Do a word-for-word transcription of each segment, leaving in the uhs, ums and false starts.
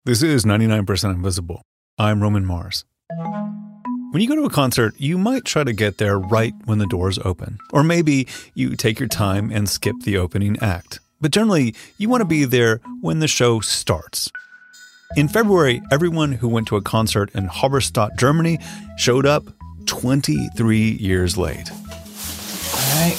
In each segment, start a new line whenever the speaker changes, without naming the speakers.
This is ninety-nine percent Invisible. I'm Roman Mars. When you go to a concert, you might try to get there right when the doors open. Or maybe you take your time and skip the opening act. But generally, you want to be there when the show starts. In February, everyone who went to a concert in Halberstadt, Germany, showed up twenty-three years late.
All right.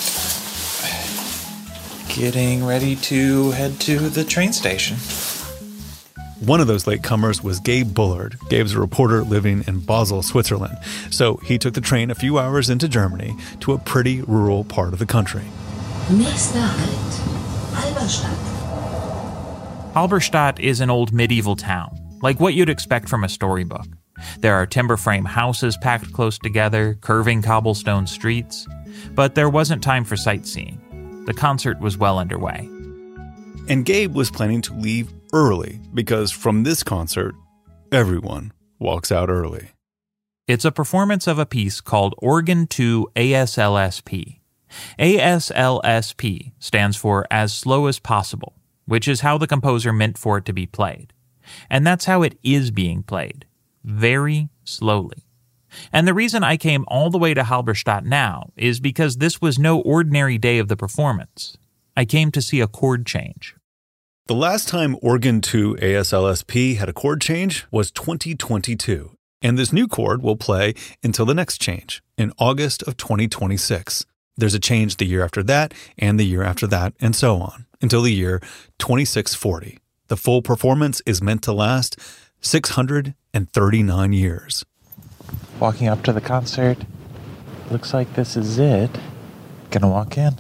Getting ready to head to the train station.
One of those latecomers was Gabe Bullard. Gabe's a reporter living in Basel, Switzerland. So he took the train a few hours into Germany to a pretty rural part of the country.
Nächster Halt, Halberstadt.
Halberstadt is an old medieval town, like what you'd expect from a storybook. There are timber frame houses packed close together, curving cobblestone streets. But there wasn't time for sightseeing. The concert was well underway.
And Gabe was planning to leave early because from this concert, everyone walks out early.
It's a performance of a piece called Organ two A S L S P. A S L S P stands for As Slow as Possible, which is how the composer meant for it to be played. And that's how it is being played, very slowly. And the reason I came all the way to Halberstadt now is because this was no ordinary day of the performance. I came to see a chord change.
The last time Organ two A S L S P had a chord change was twenty twenty-two, and this new chord will play until the next change, in August of twenty twenty-six. There's a change the year after that, and the year after that, and so on, until the year twenty-six forty. The full performance is meant to last six hundred thirty-nine years.
Walking up to the concert. Looks like this is it. Gonna walk in.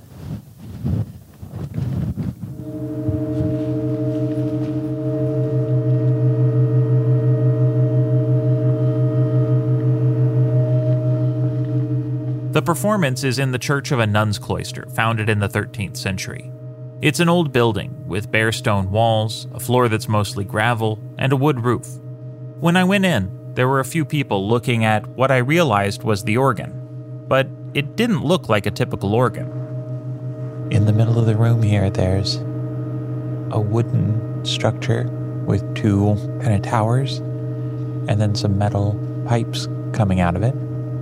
The performance is in the church of a nun's cloister founded in the thirteenth century. It's an old building with bare stone walls, a floor that's mostly gravel, and a wood roof. When I went in, there were a few people looking at what I realized was the organ, but it didn't look like a typical organ.
In the middle of the room here, there's a wooden structure with two kind of towers, and then some metal pipes coming out of it.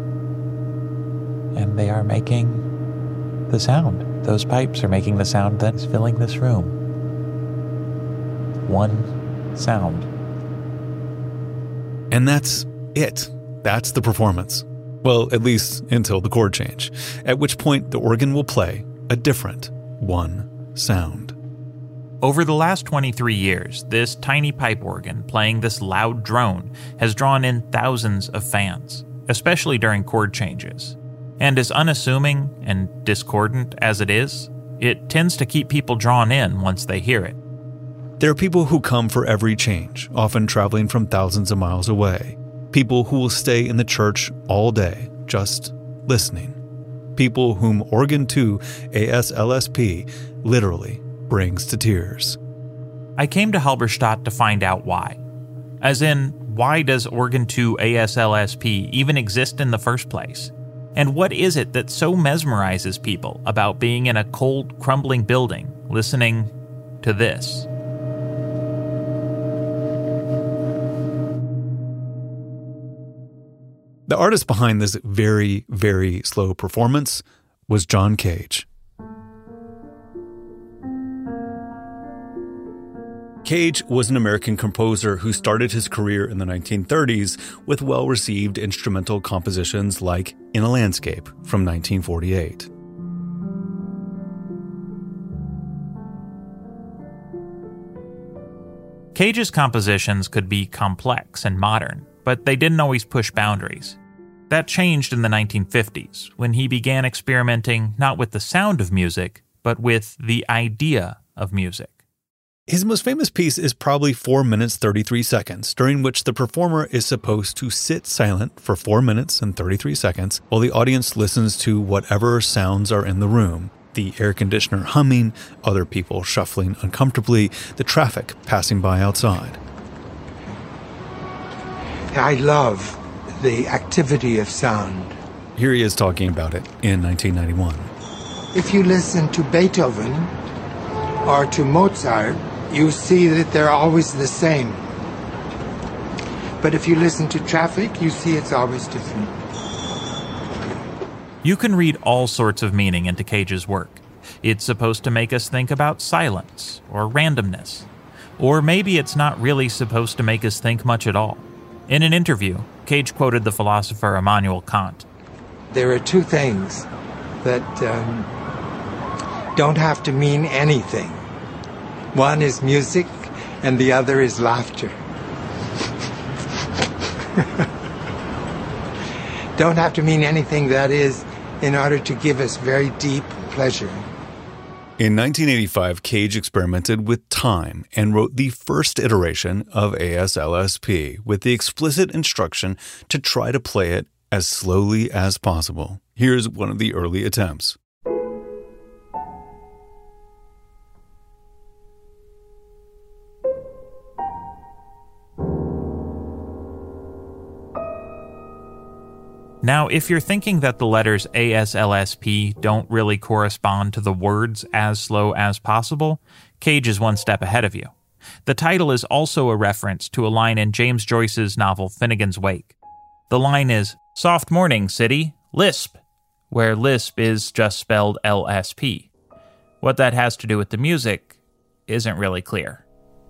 And they are making the sound. Those pipes are making the sound that's filling this room. One sound.
And that's it. That's the performance. Well, at least until the chord change, at which point the organ will play a different one sound.
Over the last twenty-three years, this tiny pipe organ playing this loud drone has drawn in thousands of fans, especially during chord changes. And as unassuming and discordant as it is, it tends to keep people drawn in once they hear it.
There are people who come for every change, often traveling from thousands of miles away. People who will stay in the church all day, just listening. People whom Organ two A S L S P literally brings to tears.
I came to Halberstadt to find out why. As in, why does Organ two A S L S P even exist in the first place? And what is it that so mesmerizes people about being in a cold, crumbling building, listening to this?
The artist behind this very, very slow performance was John Cage. Cage was an American composer who started his career in the nineteen thirties with well-received instrumental compositions like In a Landscape from nineteen forty-eight.
Cage's compositions could be complex and modern, but they didn't always push boundaries. That changed in the nineteen fifties, when he began experimenting not with the sound of music, but with the idea of music.
His most famous piece is probably four minutes thirty-three seconds, during which the performer is supposed to sit silent for four minutes and thirty-three seconds while the audience listens to whatever sounds are in the room. The air conditioner humming, other people shuffling uncomfortably, the traffic passing by outside.
I love the activity of sound.
Here he is talking about it in nineteen ninety-one.
If you listen to Beethoven or to Mozart, you see that they're always the same. But if you listen to traffic, you see it's always different.
You can read all sorts of meaning into Cage's work. It's supposed to make us think about silence or randomness. Or maybe it's not really supposed to make us think much at all. In an interview, Cage quoted the philosopher Immanuel Kant.
There are two things that um, don't have to mean anything. One is music, and the other is laughter. Don't have to mean anything, that is, in order to give us very deep pleasure.
In nineteen eighty-five, Cage experimented with time and wrote the first iteration of A S L S P with the explicit instruction to try to play it as slowly as possible. Here's one of the early attempts.
Now, if you're thinking that the letters A S L S P don't really correspond to the words as slow as possible, Cage is one step ahead of you. The title is also a reference to a line in James Joyce's novel Finnegan's Wake. The line is, "Soft morning, city, lisp," where lisp is just spelled L S P. What that has to do with the music isn't really clear.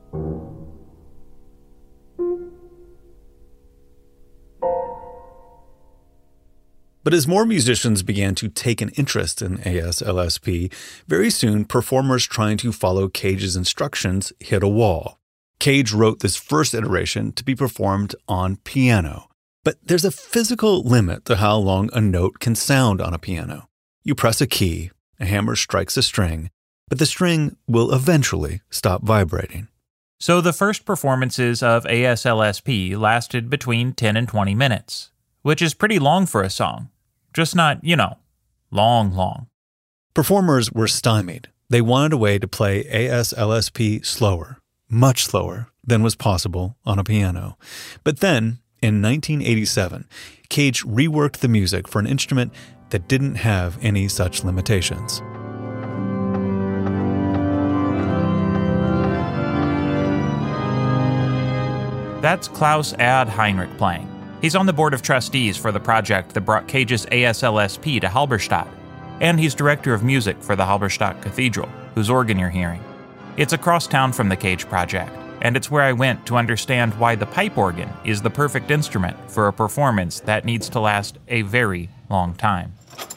But as more musicians began to take an interest in A S L S P, very soon performers trying to follow Cage's instructions hit a wall. Cage wrote this first iteration to be performed on piano. But there's a physical limit to how long a note can sound on a piano. You press a key, a hammer strikes a string, but the string will eventually stop vibrating.
So the first performances of A S L S P lasted between ten and twenty minutes, which is pretty long for a song. Just not, you know, long, long.
Performers were stymied. They wanted a way to play A S L S P slower, much slower than was possible on a piano. But then, in nineteen eighty-seven, Cage reworked the music for an instrument that didn't have any such limitations.
That's Klaus Ad Heinrich playing. He's on the board of trustees for the project that brought Cage's A S L S P to Halberstadt, and he's director of music for the Halberstadt Cathedral, whose organ you're hearing. It's across town from the Cage project, and it's where I went to understand why the pipe organ is the perfect instrument for a performance that needs to last a very long time.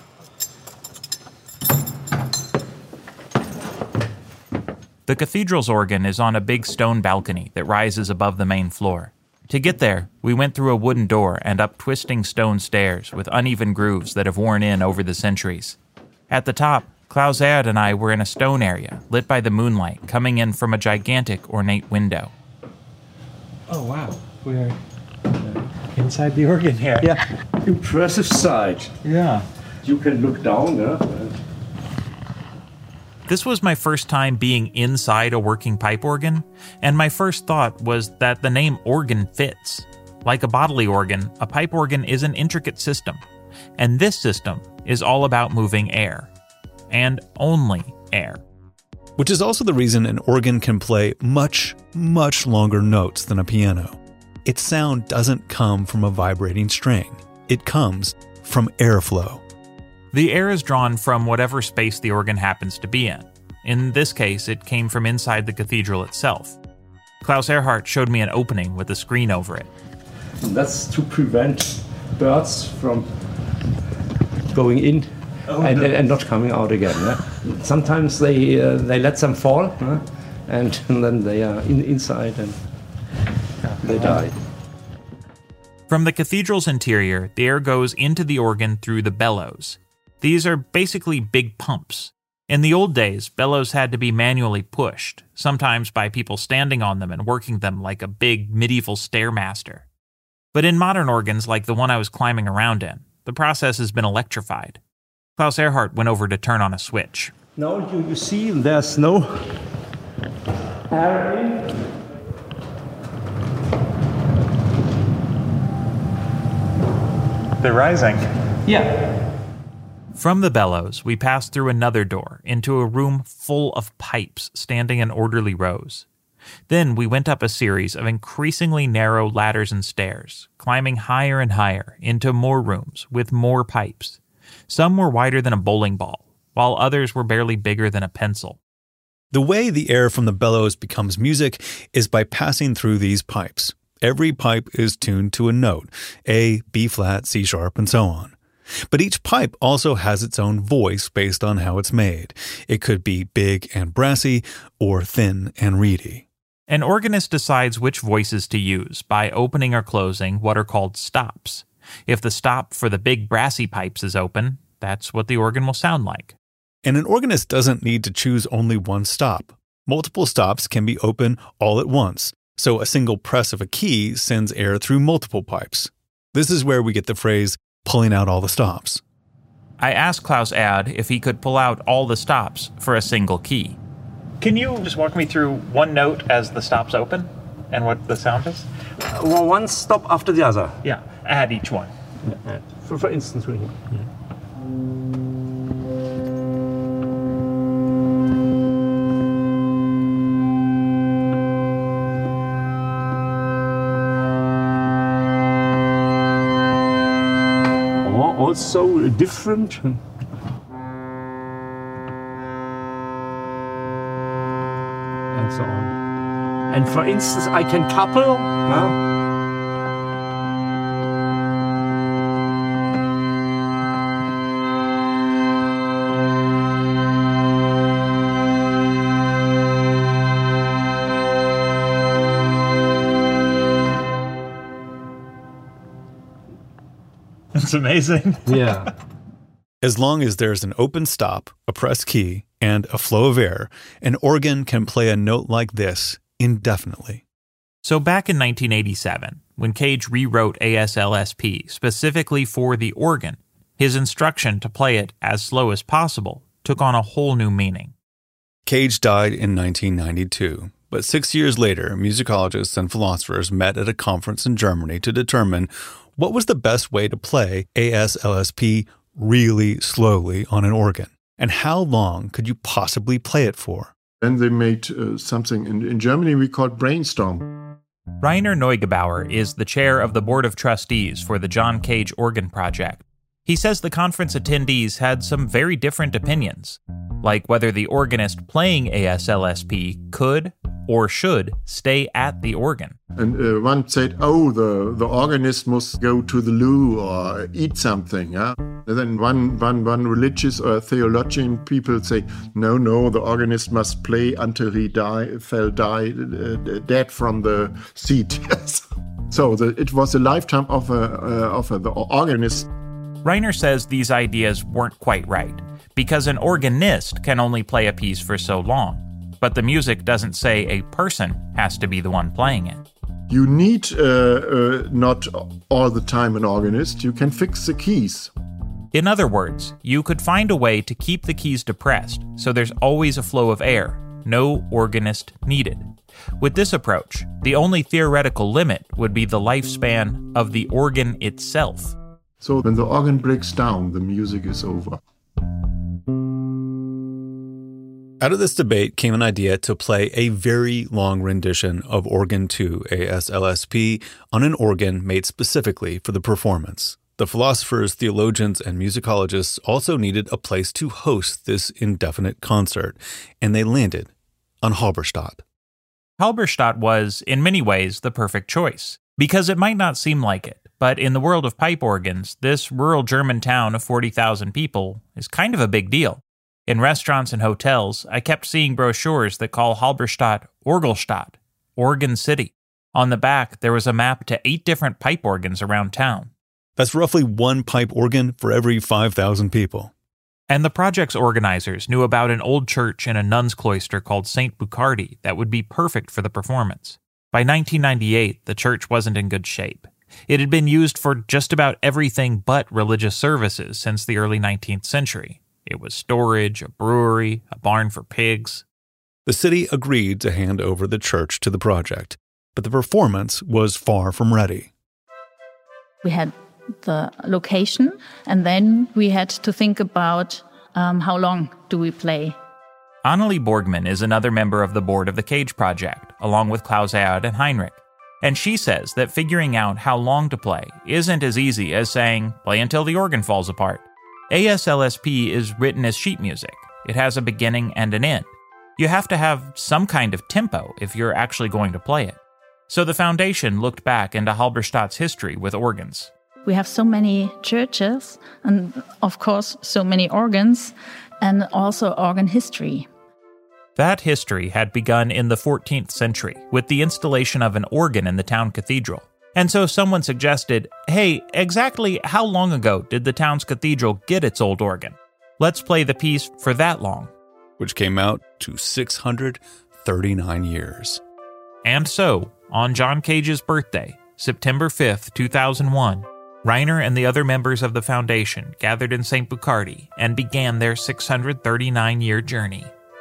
The cathedral's organ is on a big stone balcony that rises above the main floor. To get there, we went through a wooden door and up twisting stone stairs with uneven grooves that have worn in over the centuries. At the top, Klaus Erd and I were in a stone area, lit by the moonlight coming in from a gigantic ornate window.
Oh, wow. We're inside the organ here.
Yeah, impressive sight.
Yeah.
You can look down, yeah?
This was my first time being inside a working pipe organ, and my first thought was that the name organ fits. Like a bodily organ, a pipe organ is an intricate system, and this system is all about moving air. And only air.
Which is also the reason an organ can play much, much longer notes than a piano. Its sound doesn't come from a vibrating string. It comes from airflow.
The air is drawn from whatever space the organ happens to be in. In this case, it came from inside the cathedral itself. Klaus Erhardt showed me an opening with a screen over it.
That's to prevent birds from going in oh, and, no. and not coming out again. Yeah? Sometimes they uh, they let them fall, huh? and, and then they are in, inside and they die.
From the cathedral's interior, the air goes into the organ through the bellows. These are basically big pumps. In the old days, bellows had to be manually pushed, sometimes by people standing on them and working them like a big medieval stairmaster. But in modern organs like the one I was climbing around in, the process has been electrified. Klaus Erhardt went over to turn on a switch.
Now you, you see there's no air in.
They're rising.
Yeah.
From the bellows, we passed through another door into a room full of pipes standing in orderly rows. Then we went up a series of increasingly narrow ladders and stairs, climbing higher and higher into more rooms with more pipes. Some were wider than a bowling ball, while others were barely bigger than a pencil.
The way the air from the bellows becomes music is by passing through these pipes. Every pipe is tuned to a note, A, B flat, C sharp, and so on. But each pipe also has its own voice based on how it's made. It could be big and brassy or thin and reedy.
An organist decides which voices to use by opening or closing what are called stops. If the stop for the big brassy pipes is open, that's what the organ will sound like.
And an organist doesn't need to choose only one stop. Multiple stops can be open all at once, so a single press of a key sends air through multiple pipes. This is where we get the phrase, pulling out all the stops.
I asked Klaus Aad if he could pull out all the stops for a single key. Can you just walk me through one note as the stops open and what the sound is?
Uh, well, one stop after the other.
Yeah, add each one.
Yeah. For, for instance, we... Yeah. Also different. And so on. And for instance, I can couple. No?
It's amazing.
Yeah.
As long as there's an open stop, a pressed key, and a flow of air, an organ can play a note like this indefinitely.
So back in nineteen eighty-seven, when Cage rewrote A S L S P specifically for the organ, his instruction to play it as slow as possible took on a whole new meaning.
Cage died in nineteen ninety-two, but six years later, musicologists and philosophers met at a conference in Germany to determine what was the best way to play A S L S P really slowly on an organ, and how long could you possibly play it for?
Then they made uh, something in, in Germany we called brainstorm.
Rainer Neugebauer is the chair of the board of trustees for the John Cage Organ Project. He says the conference attendees had some very different opinions, like whether the organist playing A S L S P could or should stay at the organ.
And uh, one said, oh, the, the organist must go to the loo or eat something. Yeah? And then one, one, one religious or theologian people say, no, no, the organist must play until he die, fell die, uh, dead from the seat. So the, it was a lifetime of, a, uh, of a, the organist.
Rainer says these ideas weren't quite right, because an organist can only play a piece for so long. But the music doesn't say a person has to be the one playing it.
You need uh, uh, not all the time an organist. You can fix the keys.
In other words, you could find a way to keep the keys depressed so there's always a flow of air, no organist needed. With this approach, the only theoretical limit would be the lifespan of the organ itself.
So when the organ breaks down, the music is over.
Out of this debate came an idea to play a very long rendition of Organ two A S L S P on an organ made specifically for the performance. The philosophers, theologians, and musicologists also needed a place to host this indefinite concert, and they landed on Halberstadt.
Halberstadt was, in many ways, the perfect choice, because it might not seem like it, but in the world of pipe organs, this rural German town of forty thousand people is kind of a big deal. In restaurants and hotels, I kept seeing brochures that call Halberstadt Orgelstadt, Organ City. On the back, there was a map to eight different pipe organs around town.
That's roughly one pipe organ for every five thousand people.
And the project's organizers knew about an old church in a nun's cloister called Saint Bucardi that would be perfect for the performance. By nineteen ninety-eight, the church wasn't in good shape. It had been used for just about everything but religious services since the early nineteenth century. It was storage, a brewery, a barn for pigs.
The city agreed to hand over the church to the project, but the performance was far from ready.
We had the location, and then we had to think about um, how long do we play.
Annelie Borgman is another member of the board of the Cage Project, along with Klaus Aod and Heinrich. And she says that figuring out how long to play isn't as easy as saying, play until the organ falls apart. A S L S P is written as sheet music. It has a beginning and an end. You have to have some kind of tempo if you're actually going to play it. So the foundation looked back into Halberstadt's history with organs.
We have so many churches and, of course, so many organs and also organ history.
That history had begun in the fourteenth century with the installation of an organ in the town cathedral. And so someone suggested, hey, exactly how long ago did the town's cathedral get its old organ? Let's play the piece for that long.
Which came out to six hundred thirty-nine years.
And so, on John Cage's birthday, September fifth, two thousand one, Reiner and the other members of the foundation gathered in Saint Bucardi and began their six hundred thirty-nine-year journey.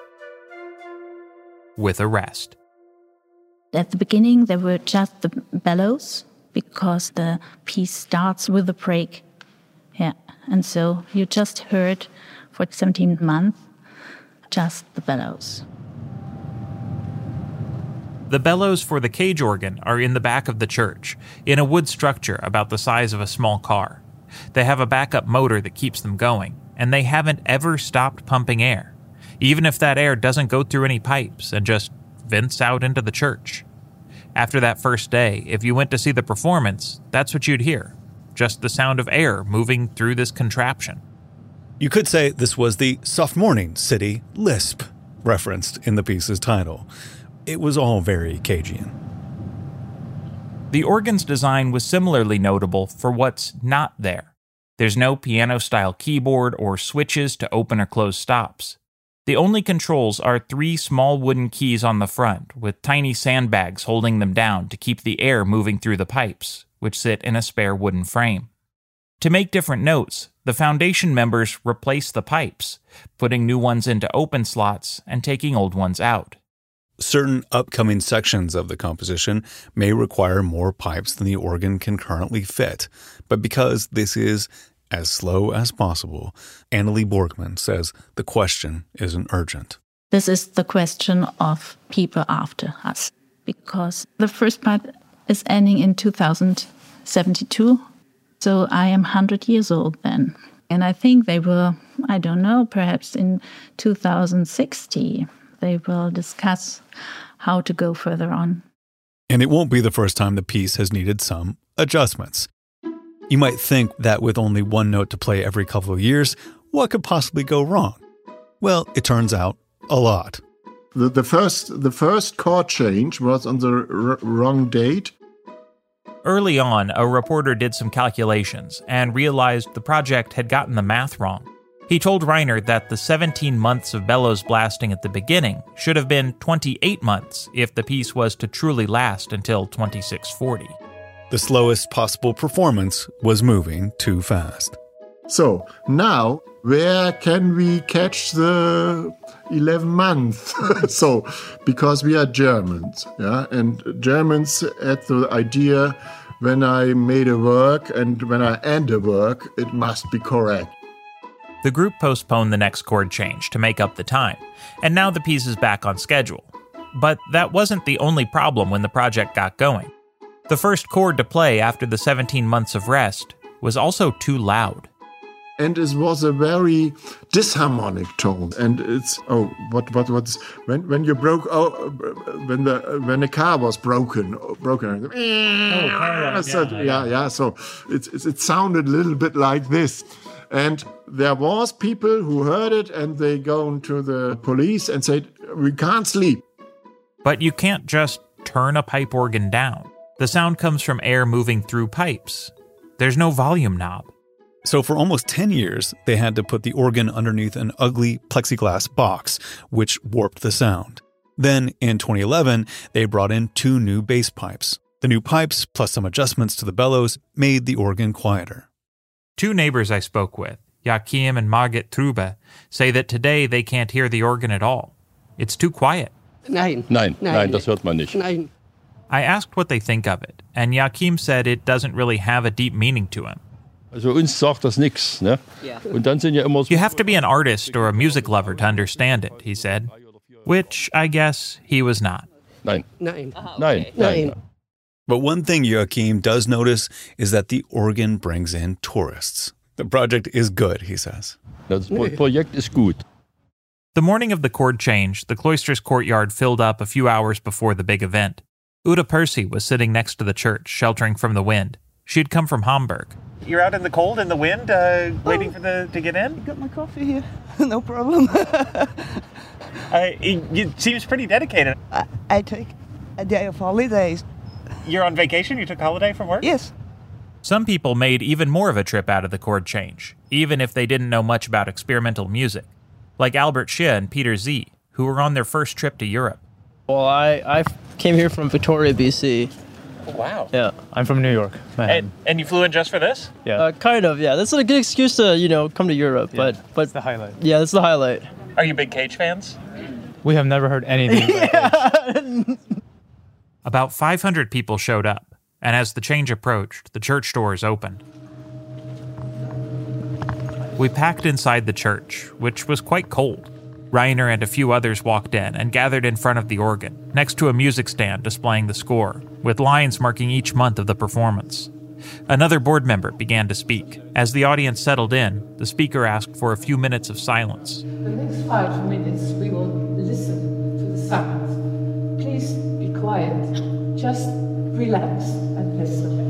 With a rest.
At the beginning, there were just the bellows, because the piece starts with a break. Yeah, and so you just heard for seventeen months just the bellows.
The bellows for the cage organ are in the back of the church, in a wood structure about the size of a small car. They have a backup motor that keeps them going, and they haven't ever stopped pumping air, even if that air doesn't go through any pipes and just vents out into the church. After that first day, if you went to see the performance, that's what you'd hear, just the sound of air moving through this contraption.
You could say this was the soft morning city lisp referenced in the piece's title. It was all very Cagean.
The organ's design was similarly notable for what's not there. There's no piano-style keyboard or switches to open or close stops. The only controls are three small wooden keys on the front, with tiny sandbags holding them down to keep the air moving through the pipes, which sit in a spare wooden frame. To make different notes, the foundation members replace the pipes, putting new ones into open slots and taking old ones out.
Certain upcoming sections of the composition may require more pipes than the organ can currently fit, but because this is as slow as possible, Annelie Borgman says the question isn't urgent.
This is the question of people after us, because the first part is ending in two thousand seventy-two, so I am one hundred years old then. And I think they will, I don't know, perhaps in two thousand sixty, they will discuss how to go further on.
And it won't be the first time the piece has needed some adjustments. You might think that with only one note to play every couple of years, what could possibly go wrong? Well, it turns out a lot.
The, the first the first chord change was on the r- wrong date.
Early on, a reporter did some calculations and realized the project had gotten the math wrong. He told Reiner that the seventeen months of bellows blasting at the beginning should have been twenty-eight months if the piece was to truly last until twenty-six forty.
The slowest possible performance was moving too fast.
So now, where can we catch the eleven months? So, because we are Germans, yeah, and Germans had the idea, when I made a work and when I end a work, it must be correct.
The group postponed the next chord change to make up the time, and now the piece is back on schedule. But that wasn't the only problem when the project got going. The first chord to play after the seventeen months of rest was also too loud.
And it was a very disharmonic tone. And it's, oh, what, what, what's, when, when you broke, oh, when the, when the car was broken, broken, oh, yeah, so, yeah, yeah, yeah, so it, it, it sounded a little bit like this. And there was people who heard it and they go to the police and said, we can't sleep.
But you can't just turn a pipe organ down. The sound comes from air moving through pipes. There's no volume knob.
So for almost ten years, they had to put the organ underneath an ugly plexiglass box, which warped the sound. Then, in twenty eleven, they brought in two new bass pipes. The new pipes, plus some adjustments to the bellows, made the organ quieter.
Two neighbors I spoke with, Joachim and Margit Trube, say that today they can't hear the organ at all. It's too quiet.
Nein.
Nein,
nein,
nein, das hört man nicht.
Nein.
I asked what they think of it, and Joachim said it doesn't really have a deep meaning to him.
Also uns sagt das nix, ne? Und dann sind ja immer so.
You have to be an artist or a music lover to understand it, he said. Which, I guess, he was not.
Nein.
Nein.
Nein. Nein.
But one thing Joachim does notice is that the organ brings in tourists. The project is good, he says.
Das Projekt ist gut.
The morning of the chord change, the cloister's courtyard filled up a few hours before the big event. Uta Percy was sitting next to the church, sheltering from the wind. She had come from Hamburg.
You're out in the cold, in the wind, uh, waiting for the to get in?
I got my coffee here. No problem.
uh, it, it seems pretty dedicated.
I, I take a day of holidays.
You're on vacation? You took holiday from work?
Yes.
Some people made even more of a trip out of the chord change, even if they didn't know much about experimental music, like Albert Schier and Peter Z, who were on their first trip to Europe.
Well, I, I came here from Victoria, B C.
Oh, wow.
Yeah.
I'm from New York.
And, and you flew in just for this?
Yeah.
Uh, kind of, yeah. That's a good excuse to, you know, come to Europe,
Yeah,
but... but
that's the highlight.
Yeah, that's the highlight.
Are you big Cage fans?
We have never heard anything about Cage.
About five hundred people showed up, and as the change approached, the church doors opened. We packed inside the church, which was quite cold. Reiner and a few others walked in and gathered in front of the organ, next to a music stand displaying the score, with lines marking each month of the performance. Another board member began to speak. As the audience settled in, the speaker asked for a few minutes of silence.
The next five minutes we will listen to the sounds. Please be quiet. Just relax and listen.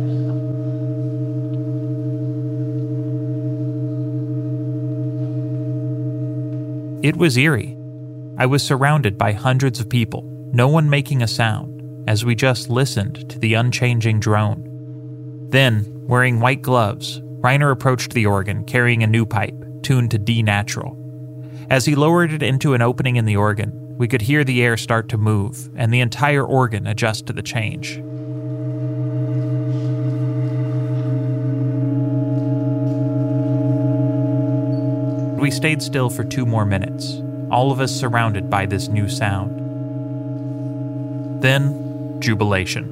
It was eerie. I was surrounded by hundreds of people, no one making a sound, as we just listened to the unchanging drone. Then, wearing white gloves, Reiner approached the organ carrying a new pipe, tuned to D natural. As he lowered it into an opening in the organ, we could hear the air start to move and the entire organ adjust to the change. We stayed still for two more minutes, all of us surrounded by this new sound. Then, jubilation.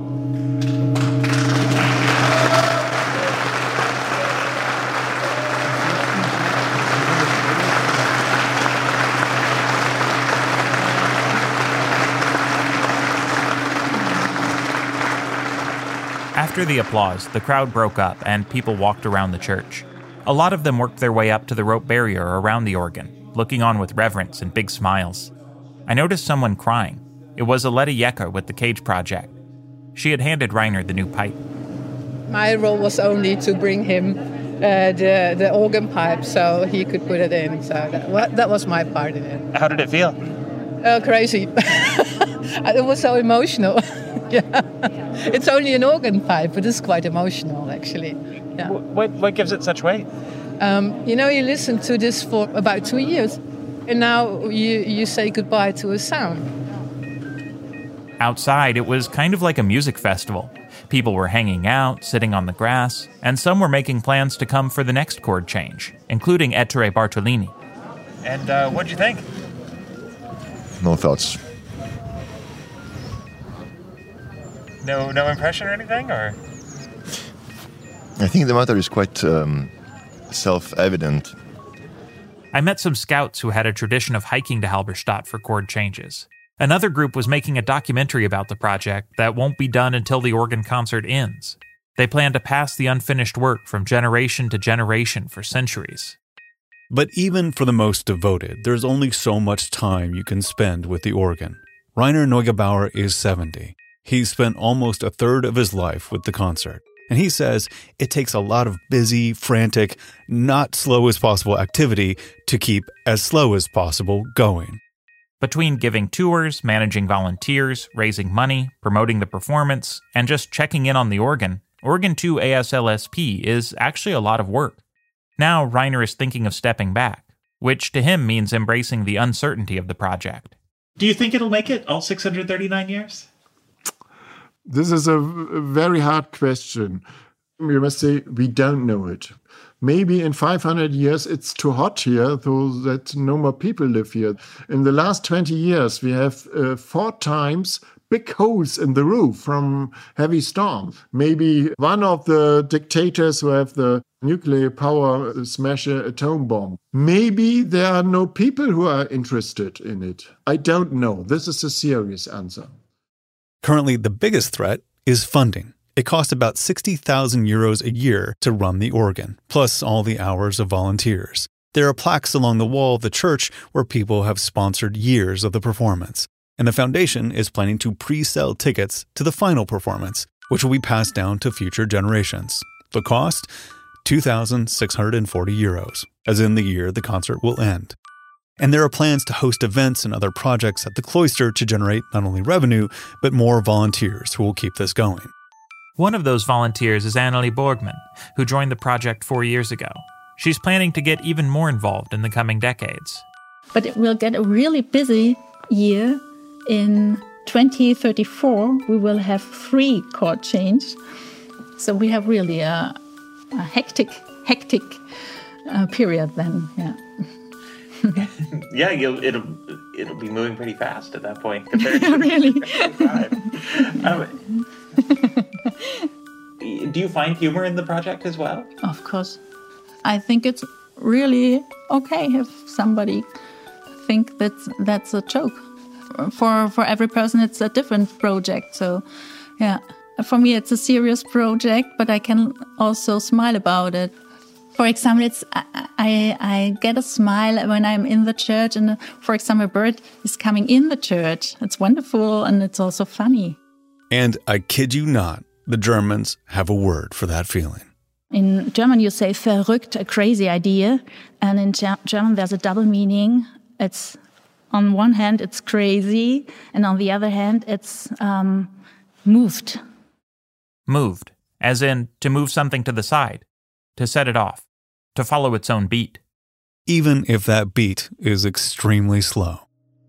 After the applause, the crowd broke up and people walked around the church. A lot of them worked their way up to the rope barrier around the organ, looking on with reverence and big smiles. I noticed someone crying. It was Aletta Yecker with the Cage Project. She had handed Reiner the new pipe.
My role was only to bring him uh, the, the organ pipe so he could put it in. So that, well, that was my part in it.
How did it feel?
Oh, crazy. It was so emotional. Yeah. It's only an organ pipe, but it's quite emotional, actually. Yeah.
What, what gives it such weight?
Um, you know, you listen to this for about two years, and now you, you say goodbye to a sound.
Outside, it was kind of like a music festival. People were hanging out, sitting on the grass, and some were making plans to come for the next chord change, including Ettore Bartolini.
And uh, what'd you think?
No thoughts.
No, no impression or anything, or?
I think the matter is quite um, self-evident.
I met some scouts who had a tradition of hiking to Halberstadt for chord changes. Another group was making a documentary about the project that won't be done until the organ concert ends. They plan to pass the unfinished work from generation to generation for centuries.
But even for the most devoted, there's only so much time you can spend with the organ. Reiner Neugebauer is seventy. He's spent almost a third of his life with the concert. And he says it takes a lot of busy, frantic, not slow as possible activity to keep as slow as possible going.
Between giving tours, managing volunteers, raising money, promoting the performance, and just checking in on the organ, Organ two A S L S P is actually a lot of work. Now Reiner is thinking of stepping back, which to him means embracing the uncertainty of the project.
Do you think it'll make it all six hundred thirty-nine years?
This is a very hard question. We must say we don't know it. Maybe in five hundred years it's too hot here, so that no more people live here. In the last twenty years, we have uh, four times big holes in the roof from heavy storm. Maybe one of the dictators who have the nuclear power smash an atom bomb. Maybe there are no people who are interested in it. I don't know. This is a serious answer.
Currently, the biggest threat is funding. It costs about sixty thousand euros a year to run the organ, plus all the hours of volunteers. There are plaques along the wall of the church where people have sponsored years of the performance. And the foundation is planning to pre-sell tickets to the final performance, which will be passed down to future generations. The cost? two thousand six hundred forty euros, as in the year the concert will end. And there are plans to host events and other projects at the cloister to generate not only revenue, but more volunteers who will keep this going.
One of those volunteers is Annelie Borgman, who joined the project four years ago. She's planning to get even more involved in the coming decades.
But it will get a really busy year. In twenty thirty-four, we will have three chord changes. So we have really a, a hectic, hectic uh, period then, yeah.
Yeah, you'll, it'll it'll be moving pretty fast at that point compared to
really.
um, do you find humor in the project as well?
Of course. I think it's really okay if somebody think that that's a joke. For for every person, it's a different project. So, yeah, for me, it's a serious project, but I can also smile about it. For example, it's I, I, I get a smile when I'm in the church, and for example, a bird is coming in the church. It's wonderful, and it's also funny.
And I kid you not, the Germans have a word for that feeling.
In German, you say verrückt, a crazy idea, and in German, there's a double meaning. It's on one hand, it's crazy, and on the other hand, it's um, moved.
Moved, as in to move something to the side, to set it off, to follow its own beat.
Even if that beat is extremely slow.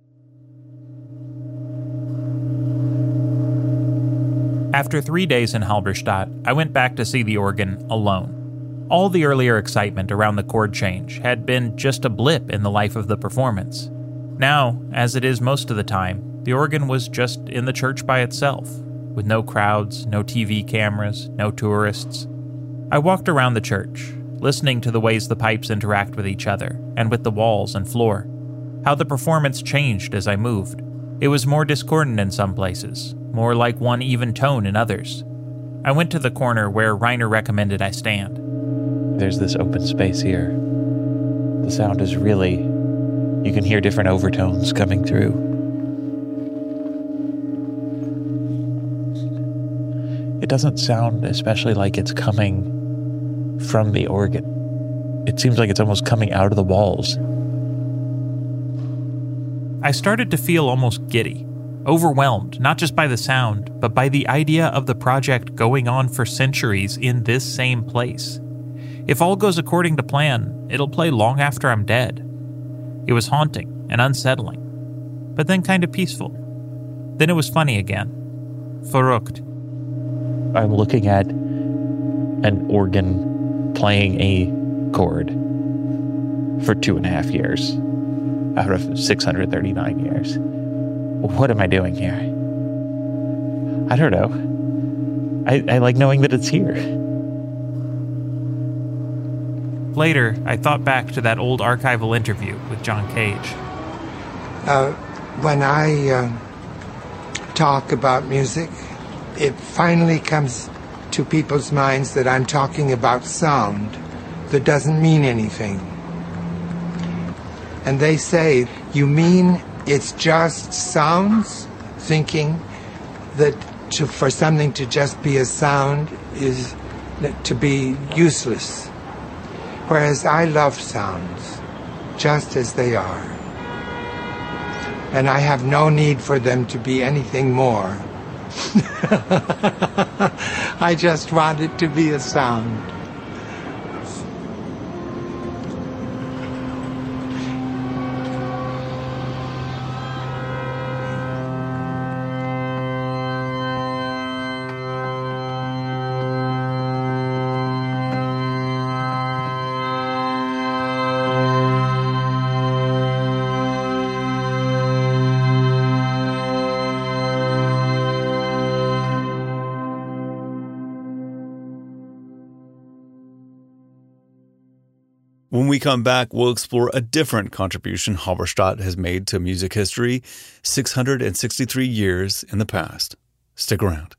After three days in Halberstadt, I went back to see the organ alone. All the earlier excitement around the chord change had been just a blip in the life of the performance. Now, as it is most of the time, the organ was just in the church by itself, with no crowds, no T V cameras, no tourists. I walked around the church, listening to the ways the pipes interact with each other, and with the walls and floor, how the performance changed as I moved. It was more discordant in some places, more like one even tone in others. I went to the corner where Rainer recommended I stand.
There's this open space here. The sound is really... You can hear different overtones coming through. It doesn't sound especially like it's coming from the organ. It seems like it's almost coming out of the walls.
I started to feel almost giddy, overwhelmed, not just by the sound, but by the idea of the project going on for centuries in this same place. If all goes according to plan, it'll play long after I'm dead. It was haunting and unsettling, but then kind of peaceful. Then it was funny again. Verrückt.
I'm looking at an organ playing a chord for two and a half years out of six hundred thirty-nine years. What am I doing here? I don't know. I, I like knowing that it's here.
Later, I thought back to that old archival interview with John Cage.
Uh, when I uh, talk about music, it finally comes to people's minds that I'm talking about sound that doesn't mean anything. And they say, you mean it's just sounds? Thinking that to, for something to just be a sound is to be useless. Whereas I love sounds, just as they are. And I have no need for them to be anything more. I just want it to be a sound.
When we come back, we'll explore a different contribution Halberstadt has made to music history six hundred sixty-three years in the past. Stick around.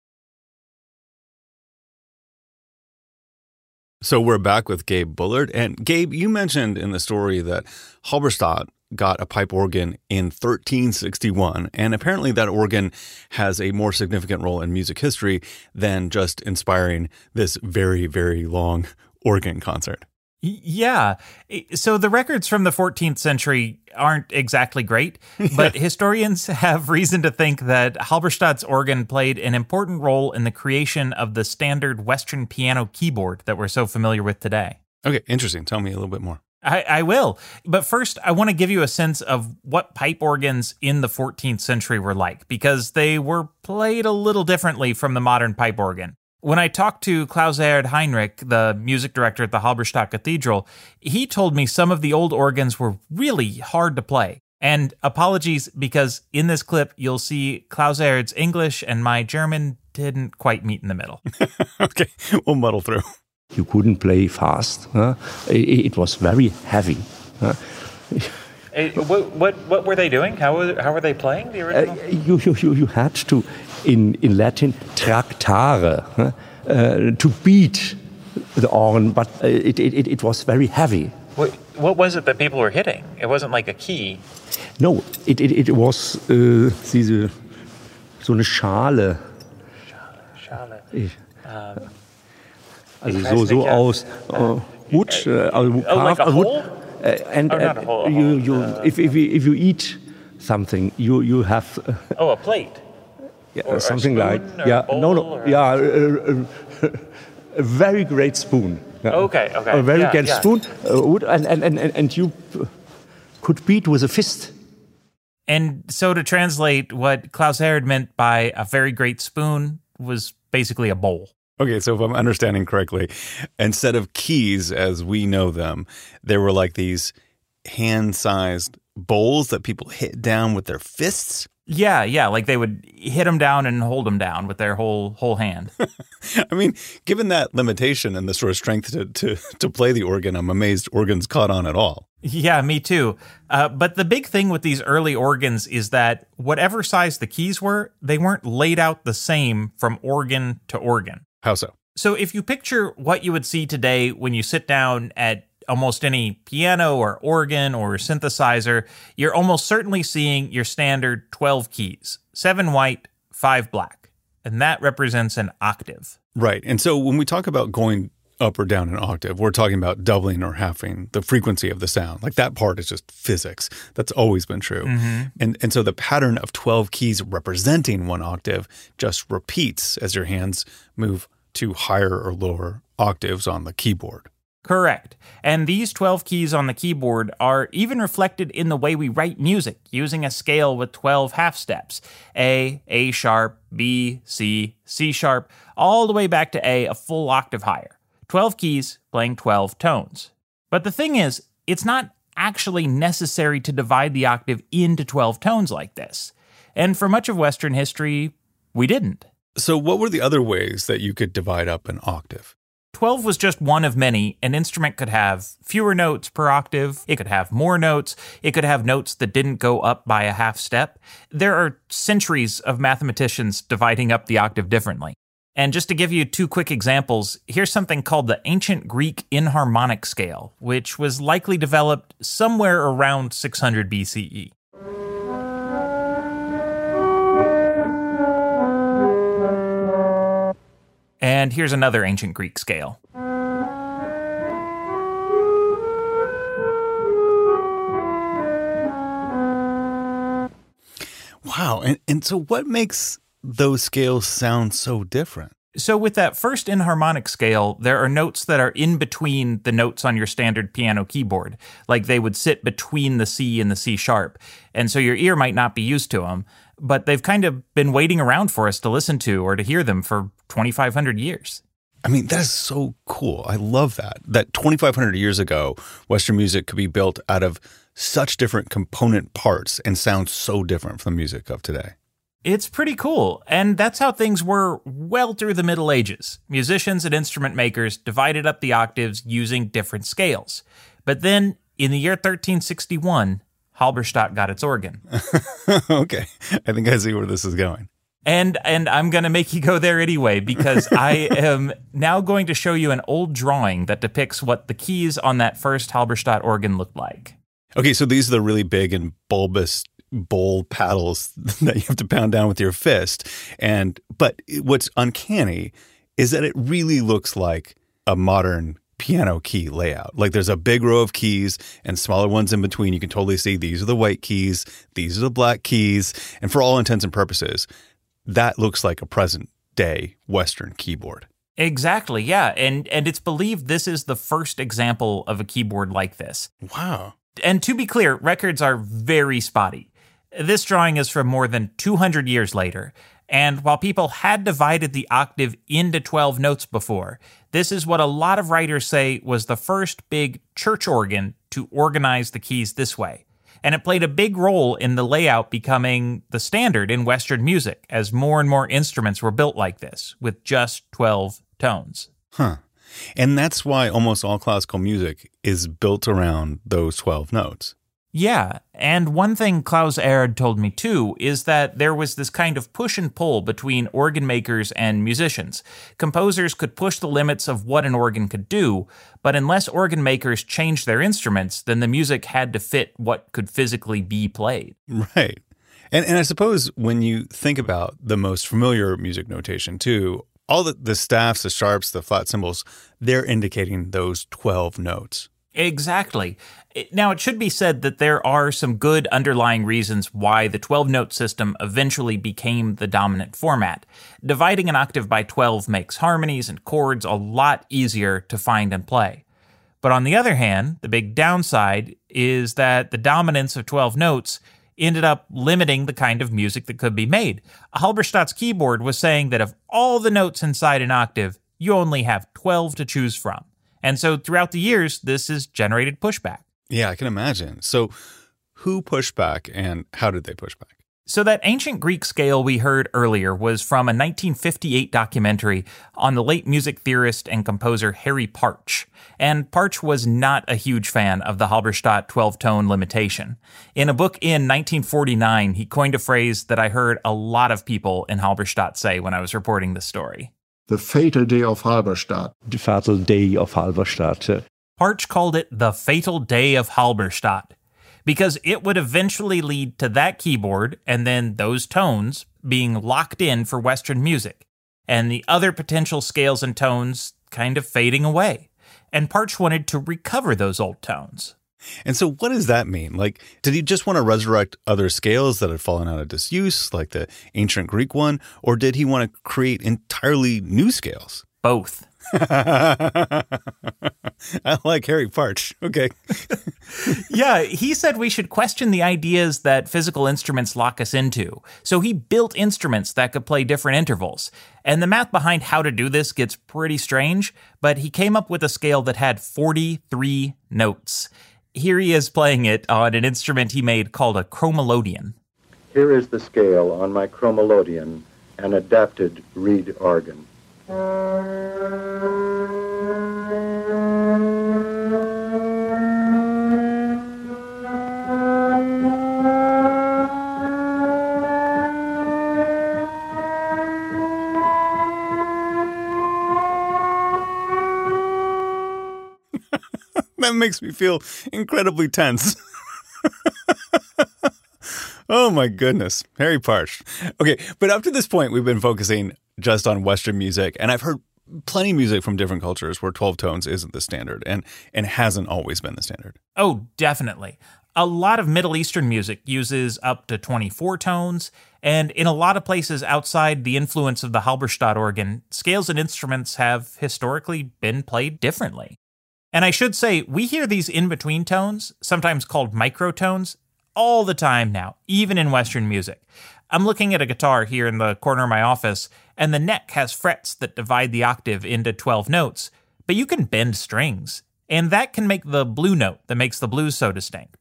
So we're back with Gabe Bullard. And Gabe, you mentioned in the story that Halberstadt got a pipe organ in thirteen sixty-one, and apparently that organ has a more significant role in music history than just inspiring this very, very long organ concert.
Yeah. So the records from the fourteenth century aren't exactly great, but historians have reason to think that Halberstadt's organ played an important role in the creation of the standard Western piano keyboard that we're so familiar with today.
Okay, interesting. Tell me a little bit more.
I, I will. But first, I want to give you a sense of what pipe organs in the fourteenth century were like, because they were played a little differently from the modern pipe organ. When I talked to Klaus-Erhard Heinrich, the music director at the Halberstadt Cathedral, he told me some of the old organs were really hard to play. And apologies, because in this clip, you'll see Klaus-Erhard's English and my German didn't quite meet in the middle.
Okay, we'll muddle through.
You couldn't play fast. Huh? It, it was very heavy. Huh?
Hey, what, what what were they doing? How were, how were they playing the original?
Uh, you, you, you, you had to, in, in Latin, tractare, huh? uh, to beat the organ, but uh, it, it, it was very heavy.
What, what was it that people were hitting? It wasn't like a key.
No, it, it, it was uh, diese, so eine Schale.
Schale, Schale.
Ich,
um,
also so, so aus uh, wood, uh, also
oh, like a
wood.
hole?
Uh, and
oh, not
uh,
a hole, a
you,
hole.
you,
Uh,
if, if, you, if you eat something, you, you have... Uh,
oh, a plate?
Yeah,
or
something
a
like...
spoon, or
Yeah,
a bowl,
no, no,
or
yeah, a, a, a very great spoon. Yeah.
Okay, okay.
A very
yeah,
great
yeah.
spoon, uh, wood, and, and, and, and you could beat with a fist.
And so to translate, what Klaus-Erhard meant by a very great spoon was basically a bowl.
Okay, so if I'm understanding correctly, instead of keys as we know them, there were like these hand-sized bowls that people hit down with their fists?
Yeah, yeah, like they would hit them down and hold them down with their whole whole hand.
I mean, given that limitation and the sort of strength to, to, to play the organ, I'm amazed organs caught on at all.
Yeah, me too. Uh, but the big thing with these early organs is that whatever size the keys were, they weren't laid out the same from organ to organ.
How so?
So if you picture what you would see today when you sit down at almost any piano or organ or synthesizer, you're almost certainly seeing your standard twelve keys, seven white, five black. And that represents an octave.
Right. And so when we talk about going up or down an octave, we're talking about doubling or halving the frequency of the sound. Like that part is just physics. That's always been true.
Mm-hmm.
And and so the pattern of twelve keys representing one octave just repeats as your hands move to higher or lower octaves on the keyboard.
Correct. And these twelve keys on the keyboard are even reflected in the way we write music, using a scale with twelve half steps. A, A sharp, B, C, C sharp, all the way back to A, a full octave higher. twelve keys playing twelve tones. But the thing is, it's not actually necessary to divide the octave into twelve tones like this. And for much of Western history, we didn't.
So what were the other ways that you could divide up an octave?
twelve was just one of many. An instrument could have fewer notes per octave. It could have more notes. It could have notes that didn't go up by a half step. There are centuries of mathematicians dividing up the octave differently. And just to give you two quick examples, here's something called the ancient Greek enharmonic scale, which was likely developed somewhere around six hundred B C E. And here's another ancient Greek scale.
Wow. And, and so what makes those scales sound so different?
So with that first enharmonic scale, there are notes that are in between the notes on your standard piano keyboard. Like they would sit between the C and the C sharp. And so your ear might not be used to them, but they've kind of been waiting around for us to listen to or to hear them for twenty-five hundred years.
I mean, that is so cool. I love that. That twenty-five hundred years ago, Western music could be built out of such different component parts and sound so different from the music of today.
It's pretty cool, and that's how things were well through the Middle Ages. Musicians and instrument makers divided up the octaves using different scales. But then, in the year thirteen sixty-one, Halberstadt got its organ.
Okay, I think I see where this is going.
And and I'm going to make you go there anyway, because I am now going to show you an old drawing that depicts what the keys on that first Halberstadt organ looked like.
Okay, so these are the really big and bulbous bowl paddles that you have to pound down with your fist. And but what's uncanny is that it really looks like a modern piano key layout. Like there's a big row of keys and smaller ones in between. You can totally see these are the white keys, these are the black keys, and for all intents and purposes, that looks like a present day Western keyboard.
Exactly, yeah. And and it's believed this is the first example of a keyboard like this.
Wow.
And to be clear, records are very spotty. This drawing is from more than two hundred years later. And while people had divided the octave into twelve notes before, this is what a lot of writers say was the first big church organ to organize the keys this way. And it played a big role in the layout becoming the standard in Western music as more and more instruments were built like this, with just twelve tones.
Huh. And that's why almost all classical music is built around those twelve notes.
Yeah, and one thing Klaus Aird told me too is that there was this kind of push and pull between organ makers and musicians. Composers could push the limits of what an organ could do, but unless organ makers changed their instruments, then the music had to fit what could physically be played.
Right. And and I suppose when you think about the most familiar music notation too, all the, the staffs, the sharps, the flat cymbals, they're indicating those twelve notes.
Exactly. Now, it should be said that there are some good underlying reasons why the twelve-note system eventually became the dominant format. Dividing an octave by twelve makes harmonies and chords a lot easier to find and play. But on the other hand, the big downside is that the dominance of twelve notes ended up limiting the kind of music that could be made. Halberstadt's keyboard was saying that of all the notes inside an octave, you only have twelve to choose from. And so throughout the years, this has generated pushback.
Yeah, I can imagine. So who pushed back and how did they push back?
So that ancient Greek scale we heard earlier was from a nineteen fifty-eight documentary on the late music theorist and composer Harry Partch. And Partch was not a huge fan of the Halberstadt twelve-tone limitation. In a book in nineteen forty-nine, he coined a phrase that I heard a lot of people in Halberstadt say when I was reporting this story.
The fatal day of Halberstadt.
The fatal day of Halberstadt.
Partch called it the fatal day of Halberstadt because it would eventually lead to that keyboard and then those tones being locked in for Western music, and the other potential scales and tones kind of fading away. And Partch wanted to recover those old tones.
And so what does that mean? Like, did he just want to resurrect other scales that had fallen out of disuse, like the ancient Greek one, or did he want to create entirely new scales?
Both.
I like Harry Partch. Okay.
Yeah, he said we should question the ideas that physical instruments lock us into. So he built instruments that could play different intervals. And the math behind how to do this gets pretty strange, but he came up with a scale that had forty-three notes. Here he is playing it on an instrument he made called a chromalodion.
Here is the scale on my chromalodion, an adapted reed organ.
That makes me feel incredibly tense. Oh my goodness. Harry Partch. Okay, but up to this point, we've been focusing just on Western music, and I've heard plenty of music from different cultures where twelve tones isn't the standard and, and hasn't always been the standard.
Oh, definitely. A lot of Middle Eastern music uses up to twenty-four tones, and in a lot of places outside the influence of the Halberstadt organ, scales and instruments have historically been played differently. And I should say, we hear these in-between tones, sometimes called microtones, all the time now, even in Western music. I'm looking at a guitar here in the corner of my office, and the neck has frets that divide the octave into twelve notes, but you can bend strings, and that can make the blue note that makes the blues so distinct.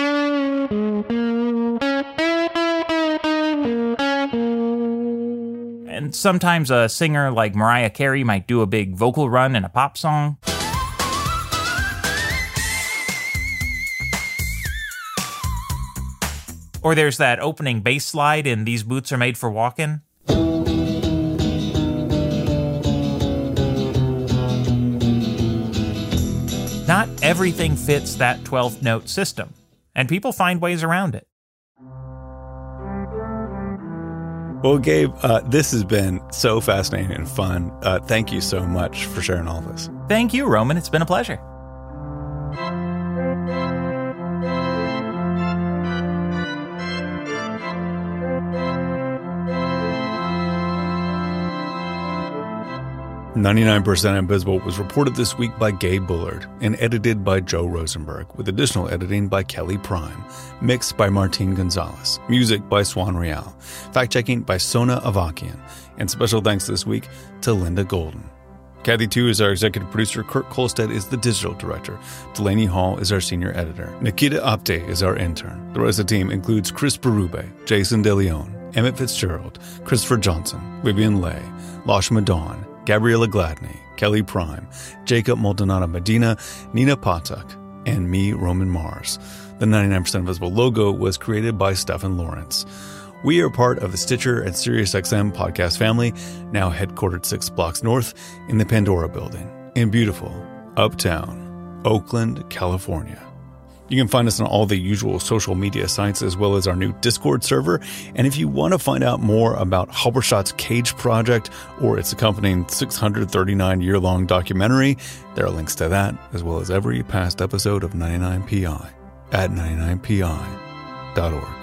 And sometimes a singer like Mariah Carey might do a big vocal run in a pop song. Or there's that opening bass slide in These Boots Are Made for Walkin'. Not everything fits that twelfth note system, and people find ways around it.
Well, Gabe, uh, this has been so fascinating and fun. Uh, thank you so much for sharing all this.
Thank you, Roman. It's been a pleasure.
ninety-nine percent Invisible was reported this week by Gabe Bullard and edited by Joe Rosenberg, with additional editing by Kelly Prime, mixed by Martin Gonzalez, music by Swan Real, fact-checking by Sona Avakian, and special thanks this week to Linda Golden. Kathy Tu is our executive producer, Kurt Kolstad is the digital director, Delaney Hall is our senior editor, Nikita Apte is our intern. The rest of the team includes Chris Berube, Jason DeLeon, Emmett Fitzgerald, Christopher Johnson, Vivian Leigh, Lashma Dawn, Gabriella Gladney, Kelly Prime, Jacob Maldonado Medina, Nina Patak, and me, Roman Mars. The ninety-nine percent Invisible logo was created by Stephen Lawrence. We are part of the Stitcher and SiriusXM podcast family, now headquartered six blocks north in the Pandora building in beautiful uptown Oakland, California. You can find us on all the usual social media sites as well as our new Discord server. And if you want to find out more about Halberstadt's Cage project or its accompanying six hundred thirty-nine year-long documentary, there are links to that as well as every past episode of ninety-nine P I at ninety-nine P I dot org.